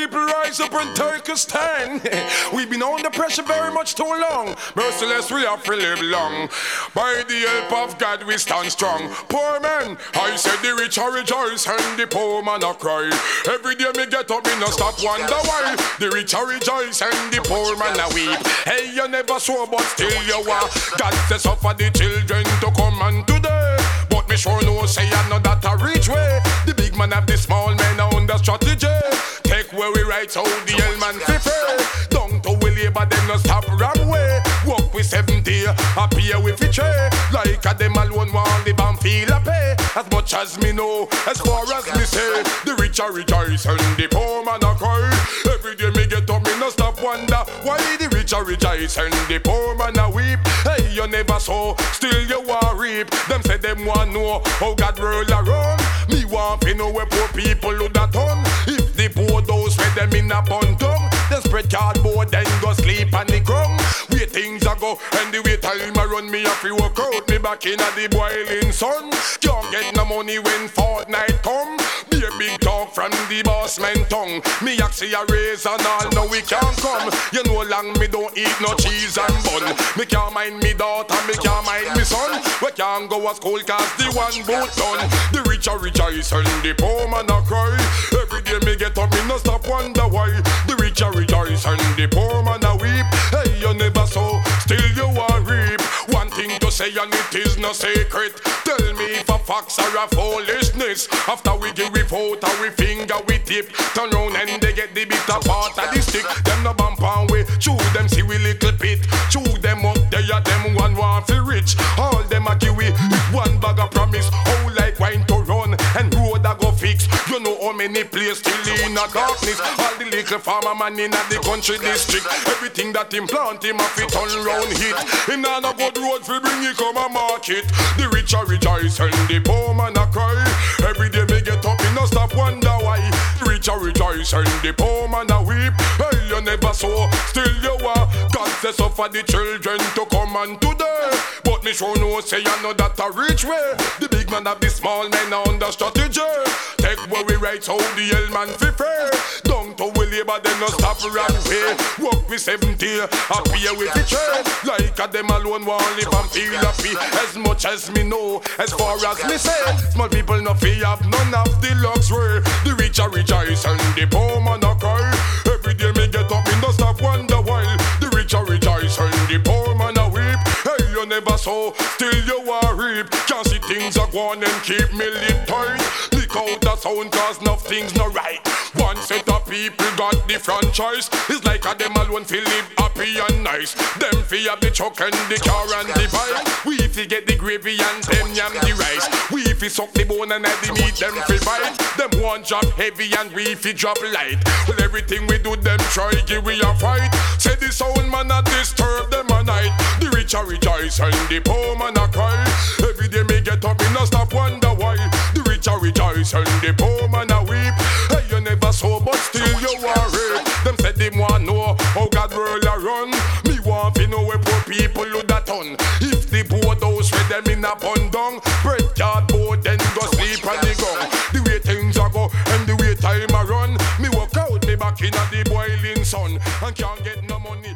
people rise up and take a stand. We've been under pressure very much too long. Merciless, we have to live long. By the help of God, we stand strong. Poor man, I said the rich are rejoice and the poor man a cry. Every day me get up, me no stop wonder why. The rich are rejoice and the poor man a weep. Hey, you never saw, but still you are. God says suffer the children to come and today. But me sure no say I know that a reach way. The big man have the small man on the strategy. Take where we right so the hell man fife. Down to we labor them no stop ram way. Walk with 70, appear with a tray. Like a them alone want the band feel a pay. As much as me know, as far as me say, the rich are rejoice and the poor man a cry. Every day me get up, me no stop wonder why the rich are rejoice and the poor man a weep. Hey, you never saw, still you want reap. Them say them want know how God roll around. Me want to know where poor people who that done. If the poor those where them in a bun tongue, they spread cardboard then go sleep on the ground. Where things a go and the way time a run, me have to work out me back in a the boiling sun. Can't get no money when fortnight come. Be a big talk from the boss man tongue. Me actually a raise and all know we can't come. You know long me don't eat no cheese and bun. Me can't mind me daughter, me can't mind me son. We can't go to school cause the one boot done. The rich are rejoice and the poor man a cry. Every day me get up, me no stop wonder why. The rich are rejoice and the poor man a weep. Hey, you never saw, still you are reap. One thing to say and it is no secret. Tell me if a facts or a foolishness. After we give we vote or we finger we tip. Turn round and they get the bitter part of the stick. Them no bump and we chew them see we little bit. Chew them up there them one want fi rich. All them a give we one bag of promise. How like wine to run and road a go fix. You know how many places still in a darkness. All the little farmer man in the country district. Everything that him plant him a fit turn round hit. Him nah no good road fi bring he come a market. The rich are rejoice and the poor man a cry. Every day me get up, me no stop wonder why. The rich are rejoice and the poor man a weep. Hey, you never saw, still you are. God says suffer the children to come and today. But me sure no say I know that a rich way. The big man have the small men on the strategy. Take where we right so the hell man fi fair. Down to we labor then no stop run pay. Walk with 70, appear with the trade. Like a them alone want live and feel happy. As much as me know, as far as me say, small people no fear have none of the luxury. The rich are rejoice and the poor man a cry. Every day me get up, me no stop wonder why. The rich are rejoice and the poor man a weep. Hey, you never saw, still you are reap. Can't see things are going and keep me lip tight. Lick out the sound cause nothing's no right. One set of people got the franchise. It's like a them alone feel live happy and nice. Them fi have the truck and the car and the bike. We fi get the gravy and them yam the rice. We fi suck the bone and the meat them fi bite. Them one drop heavy and we fi drop light. Well everything we do them try give we a fight. Say the sound man a disturb them a night. The rich are rejoice and the poor man a cry. Every day me get up me no stop wonder why. The rich are rejoice and the poor man a weep. Hey, you never saw but still you are it. Them said them want know how God roll a run. Me want to know where poor people who that done. If the poor those with them in a bun down, bread cardboard then go sleep on the ground. The way things a go and the way time a run. Me walk out me back in a the boiling sun and can't get no money.